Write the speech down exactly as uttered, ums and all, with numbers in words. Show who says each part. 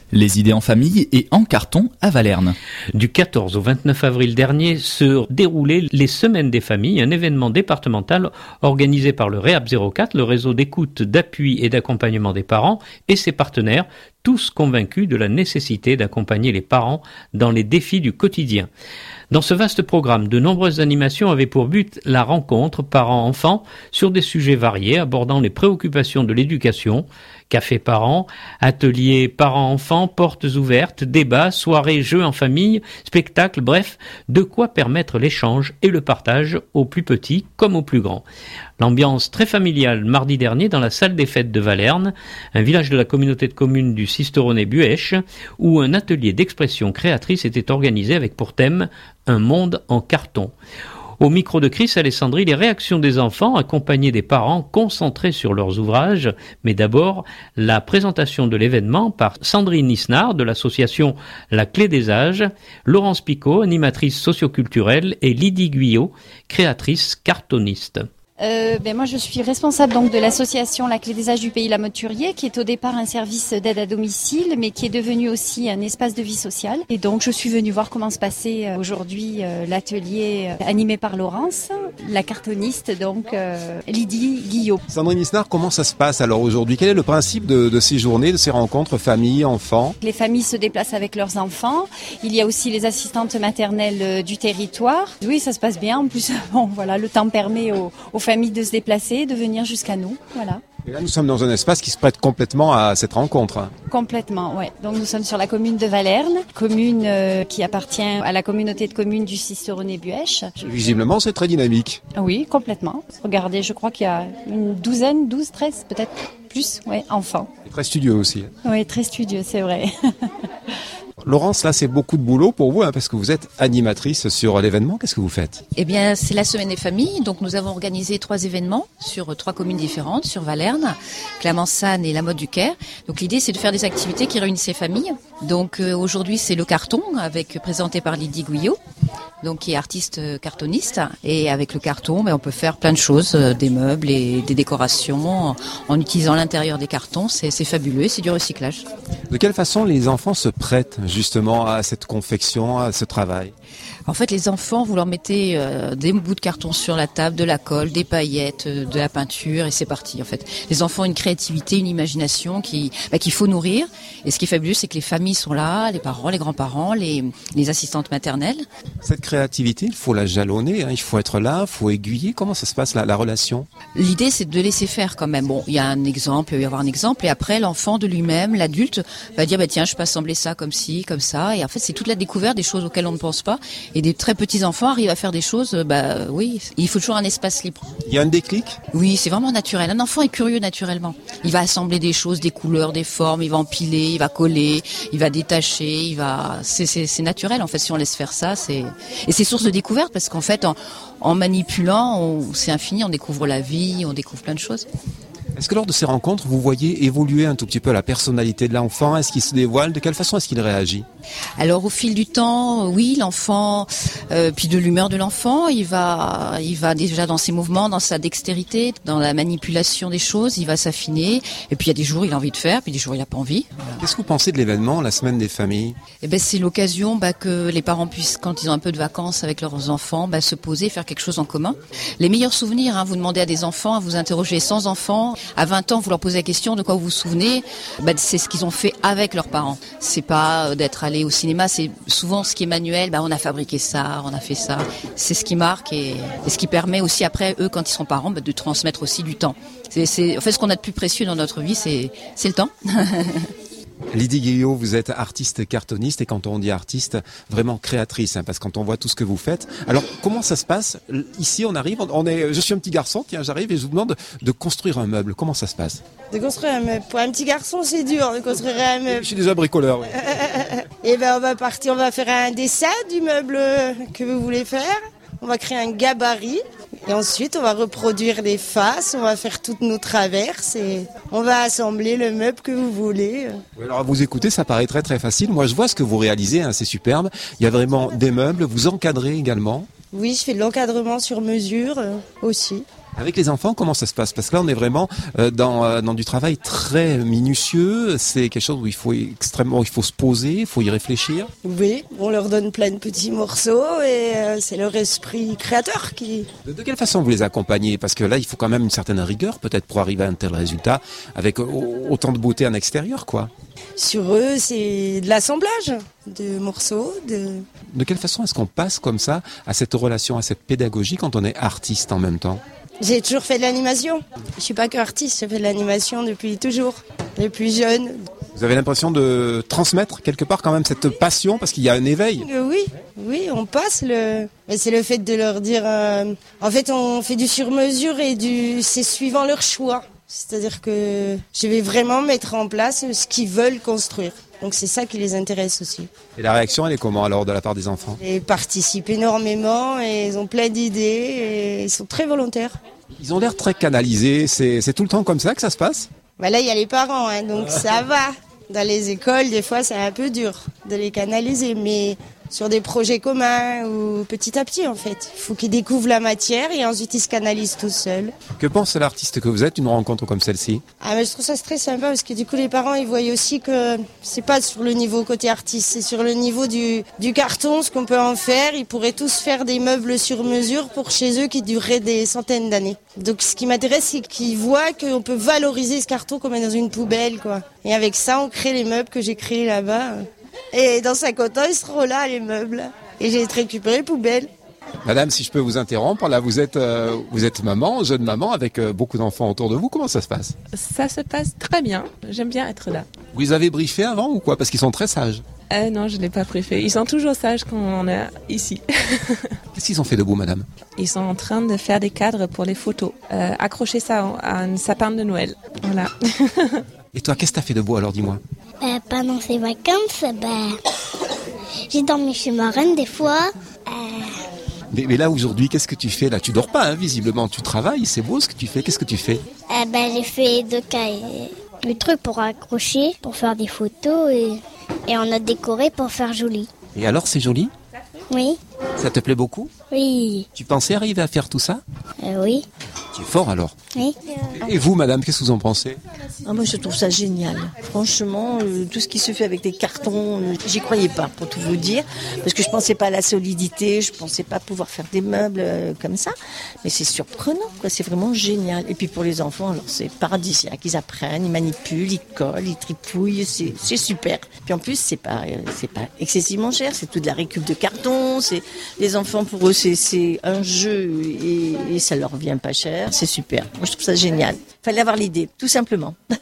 Speaker 1: Les idées en famille et en carton à Valerne.
Speaker 2: Du quatorze au vingt-neuf avril dernier se déroulaient les Semaines des familles, un événement départemental organisé par le REAP zéro quatre, le réseau d'écoute, d'appui et d'accompagnement des parents, et ses partenaires, tous convaincus de la nécessité d'accompagner les parents dans les défis du quotidien. Dans ce vaste programme, de nombreuses animations avaient pour but la rencontre parents-enfants sur des sujets variés abordant les préoccupations de l'éducation, café parents, ateliers parents-enfants, portes ouvertes, débats, soirées, jeux en famille, spectacles, bref, de quoi permettre l'échange et le partage aux plus petits comme aux plus grands. L'ambiance très familiale mardi dernier dans la salle des fêtes de Valerne, un village de la communauté de communes du Sisteronnet-Buëch, où un atelier d'expression créatrice était organisé avec pour thème un monde en carton. Au micro de Chris Alessandri, les réactions des enfants accompagnés des parents concentrés sur leurs ouvrages, mais d'abord la présentation de l'événement par Sandrine Nisnard de l'association La Clé des Âges, Laurence Picot, animatrice socioculturelle, et Lydie Guyot, créatrice cartoniste.
Speaker 3: Euh, ben moi je suis responsable donc de l'association La Clé des Âges du Pays La Moturier, qui est au départ un service d'aide à domicile mais qui est devenu aussi un espace de vie sociale, et donc je suis venue voir comment se passait aujourd'hui euh, l'atelier euh, animé par Laurence, la cartoniste donc euh, Lydie Guillot.
Speaker 4: Sandrine Nisnard, comment ça se passe alors aujourd'hui? Quel est le principe de, de ces journées, de ces rencontres famille, enfants?
Speaker 3: Les familles se déplacent avec leurs enfants, il y a aussi les assistantes maternelles du territoire. Oui, ça se passe bien, en plus bon voilà, le temps permet aux, aux famille de se déplacer, de venir jusqu'à nous, voilà.
Speaker 4: Et là, nous sommes dans un espace qui se prête complètement à cette rencontre.
Speaker 3: Complètement, ouais. Donc nous sommes sur la commune de Valerne, commune euh, qui appartient à la communauté de communes du Sisteronnet-Buëch.
Speaker 4: Visiblement, c'est très dynamique.
Speaker 3: Oui, complètement. Regardez, je crois qu'il y a une douzaine, douze, treize, peut-être plus, ouais, enfants.
Speaker 4: Et très studieux aussi.
Speaker 3: Oui, très studieux, c'est vrai.
Speaker 4: Laurence, là, c'est beaucoup de boulot pour vous, hein, parce que vous êtes animatrice sur l'événement. Qu'est-ce que vous faites?
Speaker 5: Eh bien, c'est la Semaine des familles. Donc, nous avons organisé trois événements sur trois communes différentes, sur Valerne, Clamence-Sanne et La Motte-du-Caire. Donc, l'idée, c'est de faire des activités qui réunissent ces familles. Donc, euh, aujourd'hui, c'est le carton, avec présenté par Lydie Guyot, donc qui est artiste cartoniste. Et avec le carton, ben, on peut faire plein de choses, euh, des meubles et des décorations, en, en utilisant l'intérieur des cartons. C'est, c'est fabuleux et c'est du recyclage.
Speaker 4: De quelle façon les enfants se prêtent justement à cette confection, à ce travail?
Speaker 5: En fait, les enfants, vous leur mettez euh, des bouts de carton sur la table, de la colle, des paillettes, euh, de la peinture, et c'est parti. En fait, les enfants ont une créativité, une imagination qui, bah, qu'il faut nourrir. Et ce qui est fabuleux, c'est que les familles sont là, les parents, les grands-parents, les, les assistantes maternelles.
Speaker 4: Cette créativité, il faut la jalonner, hein, il faut être là, il faut aiguiller. Comment ça se passe la, la relation?
Speaker 5: L'idée, c'est de laisser faire quand même. Bon, il y a un exemple, il va y avoir un exemple, et après, l'enfant de lui-même, l'adulte, va dire bah tiens, je peux assembler ça comme ci, comme ça. Et en fait, c'est toute la découverte des choses auxquelles on ne pense pas. Et des très petits enfants arrivent à faire des choses, bah oui, il faut toujours un espace libre.
Speaker 4: Il y a un déclic?
Speaker 5: Oui, c'est vraiment naturel. Un enfant est curieux naturellement. Il va assembler des choses, des couleurs, des formes, il va empiler, il va coller, il va détacher, il va. C'est, c'est, c'est naturel en fait. Si on laisse faire ça, c'est et c'est source de découverte parce qu'en fait, en, en manipulant, on... c'est infini. On découvre la vie, on découvre plein de choses.
Speaker 4: Est-ce que lors de ces rencontres, vous voyez évoluer un tout petit peu la personnalité de l'enfant? Est-ce qu'il se dévoile? De quelle façon est-ce qu'il réagit?
Speaker 5: Alors au fil du temps, oui, l'enfant, euh, puis de l'humeur de l'enfant, il va, il va déjà dans ses mouvements, dans sa dextérité, dans la manipulation des choses, il va s'affiner. Et puis il y a des jours il a envie de faire, puis des jours il n'a pas envie. Voilà.
Speaker 4: Qu'est-ce que vous pensez de l'événement, la Semaine des familles?
Speaker 5: Eh ben c'est l'occasion bah, que les parents puissent, quand ils ont un peu de vacances avec leurs enfants, bah, se poser, faire quelque chose en commun. Les meilleurs souvenirs, hein, vous demandez à des enfants, à vous interroger sans enfants. À vingt ans, vous leur posez la question de quoi vous vous souvenez, bah, c'est ce qu'ils ont fait avec leurs parents. C'est pas d'être allé au cinéma, c'est souvent ce qui est manuel, bah, on a fabriqué ça, on a fait ça. C'est ce qui marque et, et ce qui permet aussi après, eux, quand ils sont parents, bah, de transmettre aussi du temps. C'est, c'est, en fait, ce qu'on a de plus précieux dans notre vie, c'est, c'est le temps.
Speaker 4: Lydie Guillot, vous êtes artiste cartoniste et quand on dit artiste, vraiment créatrice, hein, parce que quand on voit tout ce que vous faites. Alors, comment ça se passe? Ici, on arrive, on est, je suis un petit garçon, tiens, j'arrive et je vous demande de construire un meuble. Comment ça se passe?
Speaker 6: De construire un meuble. Pour un petit garçon, c'est dur de construire un meuble.
Speaker 4: Je suis déjà bricoleur, oui.
Speaker 6: Et ben, on va partir, on va faire un dessin du meuble que vous voulez faire. On va créer un gabarit. Et ensuite, on va reproduire les faces, on va faire toutes nos traverses et on va assembler le meuble que vous voulez.
Speaker 4: Alors, à vous écouter, ça paraît très très facile. Moi, je vois ce que vous réalisez, hein, c'est superbe. Il y a vraiment des meubles, vous encadrez également.
Speaker 6: Oui, je fais de l'encadrement sur mesure euh, aussi.
Speaker 4: Avec les enfants, comment ça se passe? Parce que là, on est vraiment euh, dans, euh, dans du travail très minutieux. C'est quelque chose où il faut extrêmement, il faut se poser, il faut y réfléchir.
Speaker 6: Oui, on leur donne plein de petits morceaux et euh, c'est leur esprit créateur qui...
Speaker 4: De, de quelle façon vous les accompagnez? Parce que là, il faut quand même une certaine rigueur, peut-être, pour arriver à un tel résultat, avec o- autant de beauté en extérieur, quoi.
Speaker 6: Sur eux, c'est de l'assemblage de morceaux, de...
Speaker 4: De quelle façon est-ce qu'on passe comme ça à cette relation, à cette pédagogie quand on est artiste en même temps?
Speaker 6: J'ai toujours fait de l'animation. Je suis pas que artiste, je fais de l'animation depuis toujours, depuis jeune.
Speaker 4: Vous avez l'impression de transmettre quelque part quand même cette passion parce qu'il y a un éveil?
Speaker 6: Euh, Oui, oui, on passe le... Mais c'est le fait de leur dire... euh, En fait, on fait du sur-mesure et du... c'est suivant leur choix. C'est-à-dire que je vais vraiment mettre en place ce qu'ils veulent construire. Donc c'est ça qui les intéresse aussi.
Speaker 4: Et la réaction, elle est comment alors de la part des enfants?
Speaker 6: Ils participent énormément et ils ont plein d'idées et ils sont très volontaires.
Speaker 4: Ils ont l'air très canalisés. C'est, c'est tout le temps comme ça que ça se passe?
Speaker 6: Bah là, il y a les parents, hein, donc ça va. Dans les écoles, des fois, c'est un peu dur de les canaliser, mais sur des projets communs ou petit à petit, en fait. Il faut qu'ils découvrent la matière et ensuite ils se canalisent tout seuls.
Speaker 4: Que pense l'artiste que vous êtes d'une rencontre comme celle-ci?
Speaker 6: Ah, mais je trouve ça très sympa parce que du coup, les parents, ils voient aussi que c'est pas sur le niveau côté artiste, c'est sur le niveau du, du carton, ce qu'on peut en faire. Ils pourraient tous faire des meubles sur mesure pour chez eux qui dureraient des centaines d'années. Donc, ce qui m'intéresse, c'est qu'ils voient qu'on peut valoriser ce carton comme dans une poubelle, quoi. Et avec ça, on crée les meubles que j'ai créés là-bas. Et dans cinquante ans, ils seront là, les meubles. Et j'ai récupéré les poubelles.
Speaker 4: Madame, si je peux vous interrompre, là vous êtes, euh, vous êtes maman, jeune maman, avec euh, beaucoup d'enfants autour de vous. Comment ça se passe?
Speaker 7: Ça se passe très bien. J'aime bien être là.
Speaker 4: Vous les avez briefés avant ou quoi? Parce qu'ils sont très sages.
Speaker 7: Euh, non, je ne l'ai pas préféré. Ils sont toujours sages quand on est ici.
Speaker 4: Qu'est-ce qu'ils ont fait de beau, madame?
Speaker 7: Ils sont en train de faire des cadres pour les photos. Euh, accrocher ça à un sapin de Noël. Voilà.
Speaker 4: Et toi, qu'est-ce que t'as fait de beau alors, dis-moi?
Speaker 8: Euh, pendant ces vacances, ben, j'ai dormi chez ma reine des fois. Euh...
Speaker 4: Mais, mais là, aujourd'hui, qu'est-ce que tu fais? Là, tu dors pas, hein, visiblement. Tu travailles, c'est beau ce que tu fais. Qu'est-ce que tu fais?
Speaker 8: Euh, ben, j'ai fait deux cahiers. Le truc pour accrocher, pour faire des photos et, et on a décoré pour faire joli.
Speaker 4: Et alors, c'est joli?
Speaker 8: Oui.
Speaker 4: Ça te plaît beaucoup?
Speaker 8: Oui.
Speaker 4: Tu pensais arriver à faire tout ça?
Speaker 8: Euh, oui.
Speaker 4: Tu es fort alors.
Speaker 8: Oui.
Speaker 4: Et vous, madame, qu'est-ce que vous en pensez?
Speaker 9: Ah, moi, je trouve ça génial. Franchement, euh, tout ce qui se fait avec des cartons, euh, j'y croyais pas, pour tout vous dire, parce que je pensais pas à la solidité, je pensais pas pouvoir faire des meubles euh, comme ça. Mais c'est surprenant, quoi. C'est vraiment génial. Et puis pour les enfants, alors c'est paradisiaque. Ils apprennent, ils manipulent, ils collent, ils tripouillent, c'est, c'est super. Puis en plus, c'est pas, euh, c'est pas excessivement cher. C'est tout de la récup de carton. C'est les enfants, pour eux, c'est, c'est un jeu et, et ça leur vient pas cher. C'est super. Moi, je trouve ça génial. Fallait avoir l'idée, tout simplement.